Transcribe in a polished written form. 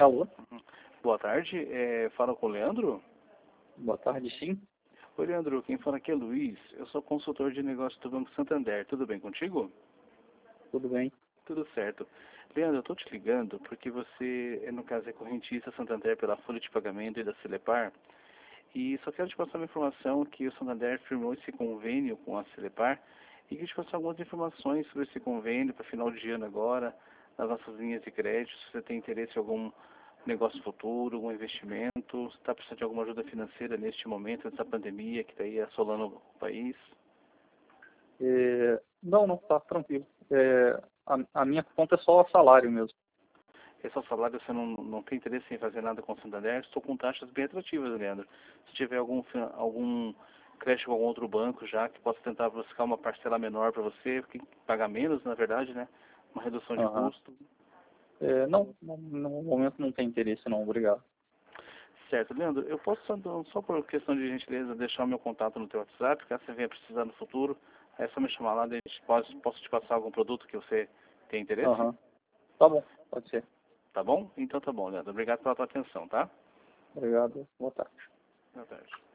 Alô? Boa tarde, fala com o Leandro? Boa tarde, sim. Oi, Leandro, quem fala aqui é Luiz, eu sou consultor de negócios do Banco Santander, tudo bem contigo? Tudo bem? Tudo certo. Leandro, eu estou te ligando porque você, no caso, é correntista Santander pela folha de pagamento e da Celepar, e só quero te passar uma informação que o Santander firmou esse convênio com a Celepar e queria te passar algumas informações sobre esse convênio para final de ano agora, nas nossas linhas de crédito, se você tem interesse em algum negócio futuro, algum investimento, se está precisando de alguma ajuda financeira neste momento, nessa pandemia que está aí assolando o país. Não, tá tranquilo. A minha conta é só salário mesmo. Esse é o salário, você não tem interesse em fazer nada com o Santander, estou com taxas bem atrativas, Leandro. Se tiver algum crédito com algum outro banco já, que possa tentar buscar uma parcela menor para você, que paga menos, na verdade, né? Uma redução de Aham. custo. Não, no momento não tem interesse não, obrigado. Certo, Leandro, eu posso, só por questão de gentileza, deixar o meu contato no teu WhatsApp, caso você venha precisar no futuro, é só me chamar lá, posso te passar algum produto que você tem interesse? Aham. Tá bom, pode ser. Tá bom? Então tá bom, Leandro. Obrigado pela tua atenção, tá? Obrigado, boa tarde. Boa tarde.